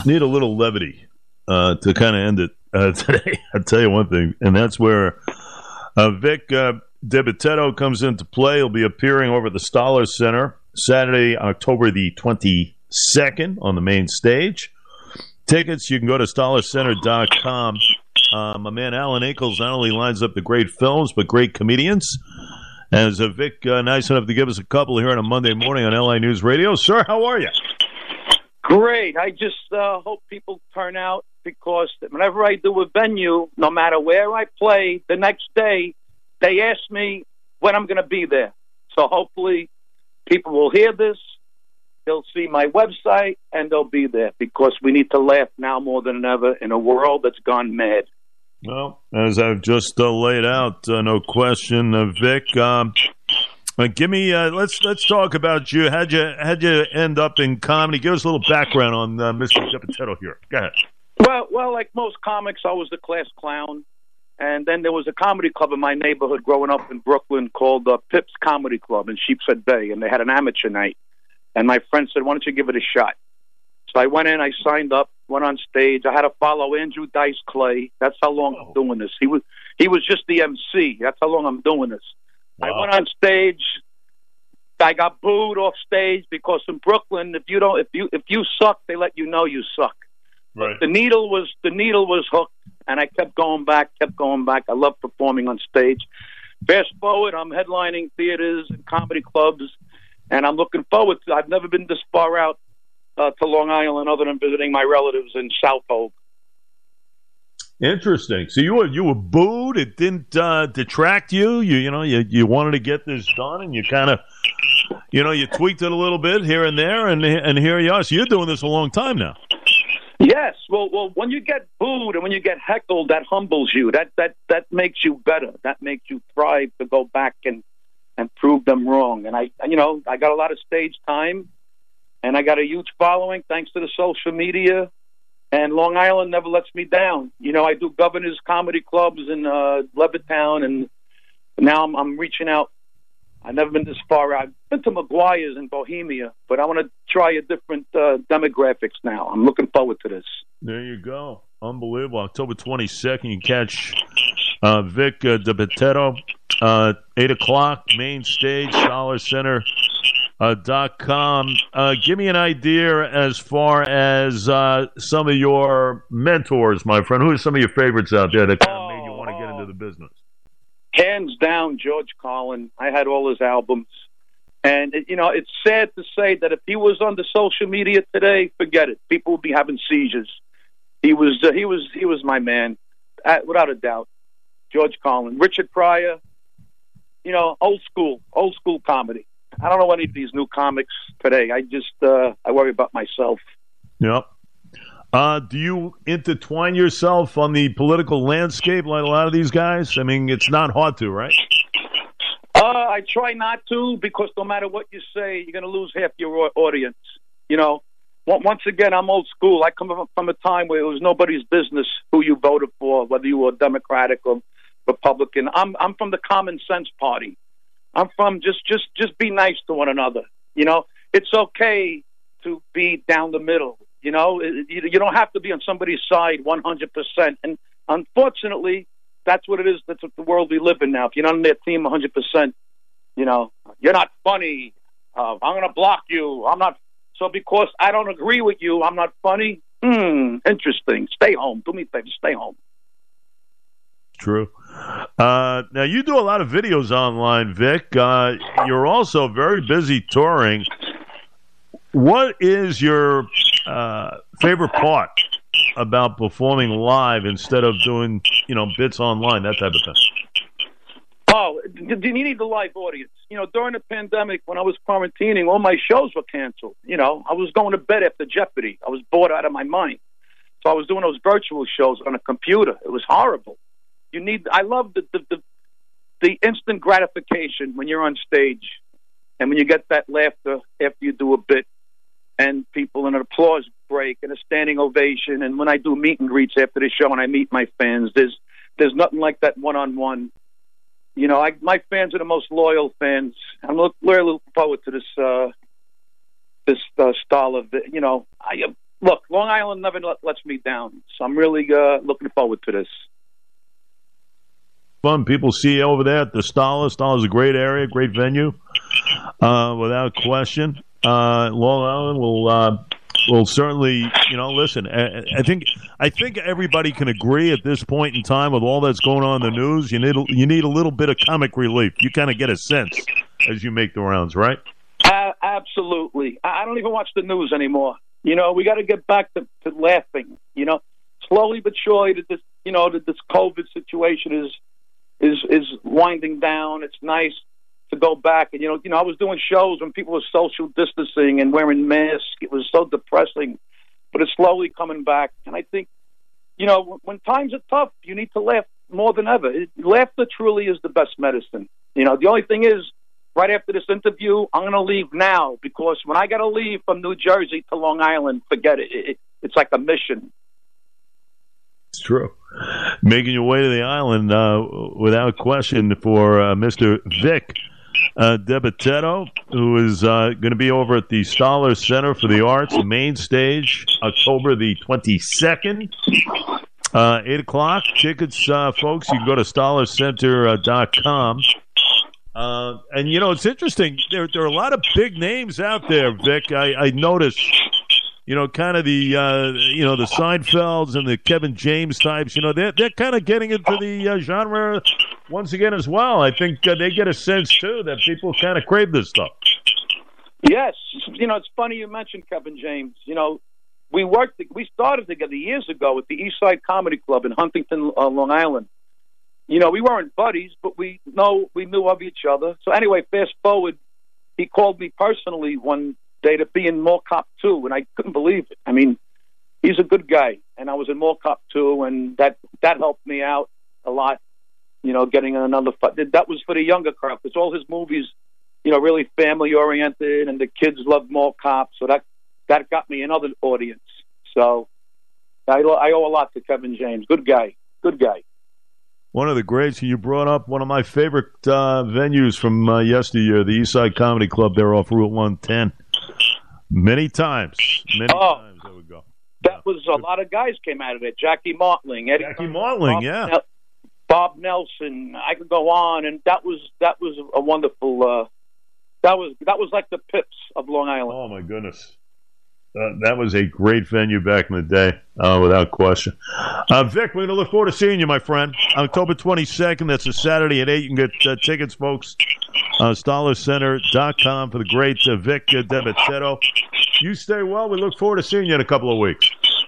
need a little levity to kind of end it today. I'll tell you one thing, and that's where Vic DiBitetto comes into play. He'll be appearing over at the Stoller Center Saturday, October the 22nd on the main stage. Tickets, you can go to StollerCenter.com. My man Alan Ackles not only lines up the great films, but great comedians. As Vic nice enough to give us a couple here on a Monday morning on LA News Radio. Sir, how are you? Great. I just hope people turn out, because whenever I do a venue, no matter where I play, the next day they ask me when I'm going to be there. So hopefully people will hear this, they'll see my website, and they'll be there, because we need to laugh now more than ever in a world that's gone mad. Well, as I've just laid out, no question, Vic. Give me. Let's talk about you. How'd you end up in comedy? Give us a little background on Mr. DiBitetto here. Go ahead. Well, like most comics, I was the class clown, and then there was a comedy club in my neighborhood growing up in Brooklyn called Pips Comedy Club in Sheepshead Bay, and they had an amateur night. And my friend said, "Why don't you give it a shot?" So I went in, I signed up, went on stage. I had to follow Andrew Dice Clay. That's how long I'm doing this. He was just the MC. That's how long I'm doing this. Wow. I went on stage. I got booed off stage because in Brooklyn, if you suck, they let you know you suck. Right. The needle was hooked, and I kept going back. I love performing on stage. Fast forward, I'm headlining theaters and comedy clubs, and I'm looking forward to. I've never been this far out to Long Island, other than visiting my relatives in South Oak. Interesting. So you were booed. It didn't detract you. You wanted to get this done, and you kind of, you tweaked it a little bit here and there, and here you are. So you're doing this a long time now. Yes. Well, when you get booed and when you get heckled, that humbles you. That makes you better. That makes you thrive to go back and prove them wrong. And I got a lot of stage time. And I got a huge following thanks to the social media. And Long Island never lets me down. I do Governor's Comedy Clubs in Levittown, and now I'm reaching out. I've never been this far out. I've been to McGuire's in Bohemia, but I want to try a different demographics now. I'm looking forward to this. There you go. Unbelievable. October 22nd, you can catch Vic DiBitetto, 8 o'clock, main stage, StollerCenter.com. Give me an idea as far as some of your mentors, my friend. Who are some of your favorites out there that kind of made you want to get into the business? Hands down, George Carlin. I had all his albums. And, it's sad to say that if he was on the social media today, forget it. People would be having seizures. He was my man, without a doubt. George Carlin. Richard Pryor, old school comedy. I don't know any of these new comics today. I just I worry about myself. Yep. Do you intertwine yourself on the political landscape like a lot of these guys? I mean, it's not hard to, right? I try not to, because no matter what you say, you're going to lose half your audience. Once again, I'm old school. I come from a time where it was nobody's business who you voted for, whether you were Democratic or Republican. I'm from the common sense party. I'm from just be nice to one another. It's okay to be down the middle. You don't have to be on somebody's side 100%. And unfortunately, that's what it is. That's the world we live in now. If you're not on their team 100%, you're not funny. I'm going to block you. I'm not. So because I don't agree with you, I'm not funny. Interesting. Stay home. Do me a favor. Stay home. True. Now, you do a lot of videos online, Vic. You're also very busy touring. What is your favorite part about performing live instead of doing, bits online, that type of thing? Oh, you need the live audience. During the pandemic, when I was quarantining, all my shows were canceled. I was going to bed after Jeopardy. I was bored out of my mind. So I was doing those virtual shows on a computer. It was horrible. I love the instant gratification when you're on stage and when you get that laughter after you do a bit and people in an applause break and a standing ovation. And when I do meet and greets after the show and I meet my fans, there's nothing like that one-on-one. My fans are the most loyal fans. I'm really looking forward to this style of it. look, Long Island never lets me down, so I'm really looking forward to this. Fun. People see you over there at the Stoller. Stoller's a great area, great venue, without question. Long Island will certainly, listen. I think everybody can agree at this point in time with all that's going on in the news. You need a little bit of comic relief. You kind of get a sense as you make the rounds, right? Absolutely. I don't even watch the news anymore. We got to get back to laughing. Slowly but surely, this COVID situation is winding down. It's nice to go back, and I was doing shows when people were social distancing and wearing masks. It was so depressing, but it's slowly coming back. And I think, when times are tough, you need to laugh more than ever. Laughter truly is the best medicine. The only thing is, right after this interview, I'm going to leave now, because when I got to leave from New Jersey to Long Island, forget it. It's like a mission. It's true. Making your way to the island, without question, for Mr. Vic DeBitetto, who is going to be over at the Stoller Center for the Arts, main stage, October the 22nd, 8 o'clock. Tickets, folks, you can go to StollerCenter.com. And, it's interesting. There are a lot of big names out there, Vic. I noticed, kind of the Seinfelds and the Kevin James types, they're kind of getting into the genre once again as well. I think they get a sense, too, that people kind of crave this stuff. Yes. It's funny you mentioned Kevin James. We started together years ago at the East Side Comedy Club in Huntington, Long Island. We weren't buddies, but we knew of each other. So anyway, fast forward, he called me personally one day to be in Mall Cop 2, and I couldn't believe it. I mean, he's a good guy, and I was in Mall Cop 2, and that helped me out a lot, getting another that was for the younger crowd, because all his movies, really family-oriented, and the kids love Mall Cop, so that got me another audience. So I owe a lot to Kevin James. Good guy. One of the greats, you brought up one of my favorite venues from yesteryear, the East Side Comedy Club there off Route 110. Many times I would go. That was a lot of guys came out of it. Jackie Martling, yeah. Bob Nelson. I could go on, and that was a wonderful. That was like the Pips of Long Island. Oh my goodness. That was a great venue back in the day, without question. Vic, we're going to look forward to seeing you, my friend. October 22nd, that's a Saturday at 8. You can get tickets, folks, StollerCenter.com for the great Vic DeBitetto. You stay well. We look forward to seeing you in a couple of weeks.